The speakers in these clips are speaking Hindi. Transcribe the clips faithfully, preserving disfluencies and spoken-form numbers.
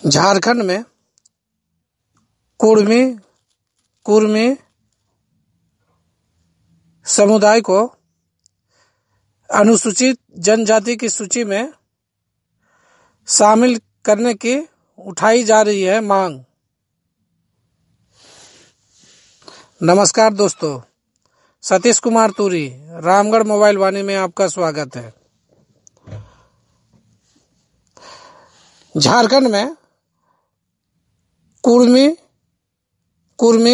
झारखंड में कुर्मी कुर्मी समुदाय को अनुसूचित जनजाति की सूची में शामिल करने की उठाई जा रही है मांग। नमस्कार दोस्तों, सतीश कुमार तुरी, रामगढ़ मोबाइल वाणी में आपका स्वागत है। झारखंड में कुर्मी कुर्मी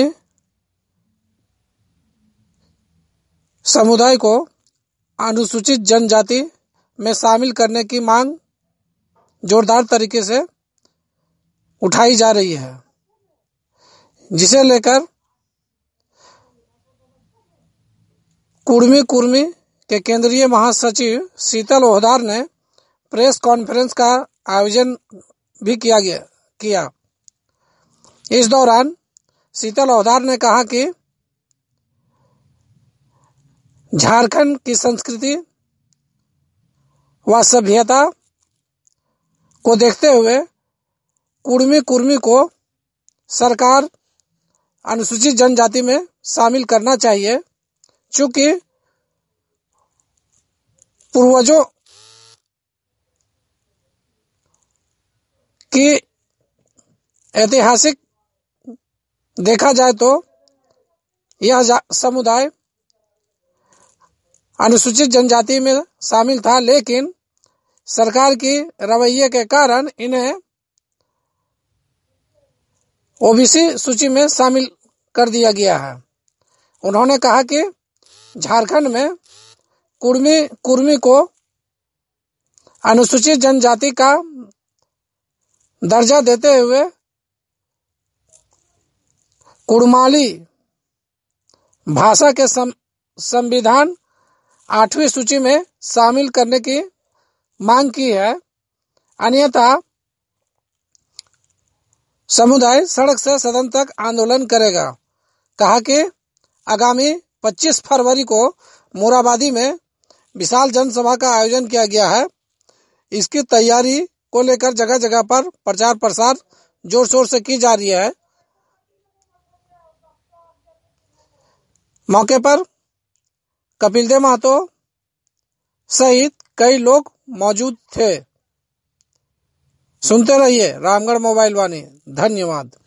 समुदाय को अनुसूचित जनजाति में शामिल करने की मांग जोरदार तरीके से उठाई जा रही है, जिसे लेकर कुर्मी कुर्मी के केंद्रीय महासचिव शीतल ओहदार ने प्रेस कॉन्फ्रेंस का आयोजन भी किया गया किया इस दौरान शीतल ओहदार ने कहा कि झारखंड की संस्कृति व सभ्यता को देखते हुए कुर्मी कुर्मी को सरकार अनुसूचित जनजाति में शामिल करना चाहिए, चूंकि पूर्वजों की ऐतिहासिक देखा जाए तो यह समुदाय अनुसूचित जनजाति में शामिल था, लेकिन सरकार की रवैये के कारण इन्हें ओबीसी सूची में शामिल कर दिया गया है। उन्होंने कहा कि झारखंड में कुर्मी कुर्मी को अनुसूचित जनजाति का दर्जा देते हुए कुड़माली भाषा के संविधान आठवीं सूची में शामिल करने की मांग की है, अन्यथा समुदाय सड़क से सदन तक आंदोलन करेगा। कहा कि आगामी पच्चीस फरवरी को मोराबादी में विशाल जनसभा का आयोजन किया गया है। इसकी तैयारी को लेकर जगह जगह पर प्रचार प्रसार जोर शोर से की जा रही है। मौके पर कपिल देव महतो सहित कई लोग मौजूद थे। सुनते रहिए रामगढ़ मोबाइल वाणी। धन्यवाद।